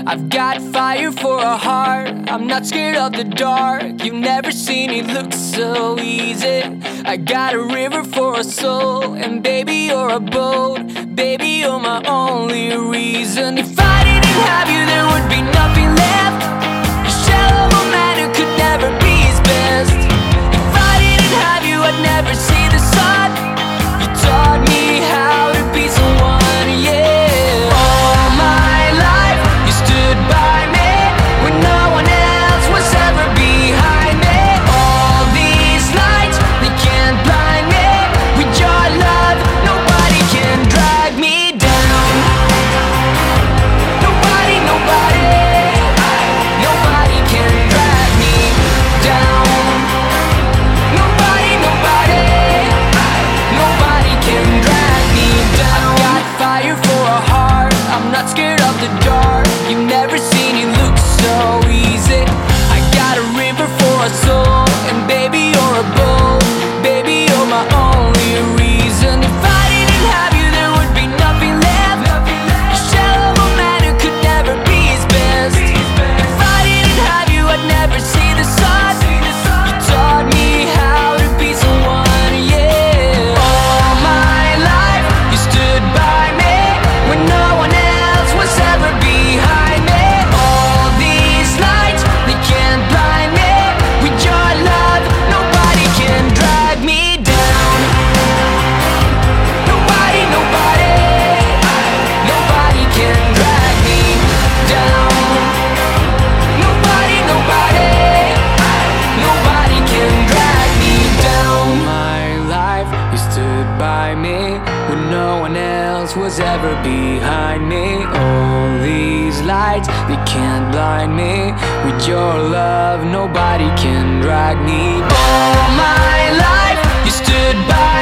I've got fire for a heart, I'm not scared of the dark. You've never seen it look so easy. I got a river for a soul, and baby you're a boat. Baby you're my only reason. If I didn't have you there would be nothing left. A shell of a man who could never be his best. If I didn't have you I'd never see the sun. You taught me how to be someone, yeah. All my life you stood by me when no one else was ever behind me. All these lights, they can't blind me. With your love, nobody can drag me down. Nobody, nobody can drag me down. Nobody can drag me down. I've got fire for a heart, I'm not scared of the dark. You've never seen it look so easy. I got a river for a soul, and baby you're a boat. Baby you're my only reason. If I didn't have you there would be nothing left. A shell of a man who could never be his best. If I didn't have you I'd never see the sun. You taught me how to be someone, yeah. All my life you stood by me when no one else was ever behind me. All these lights, they can't blind me. With your love, nobody can drag me down. Nobody can drag me down. Nobody can drag me down. My life, you stood by me when no one else was ever behind me. All these lights, they can't blind me. With your love, nobody can drag me. All my life, you stood by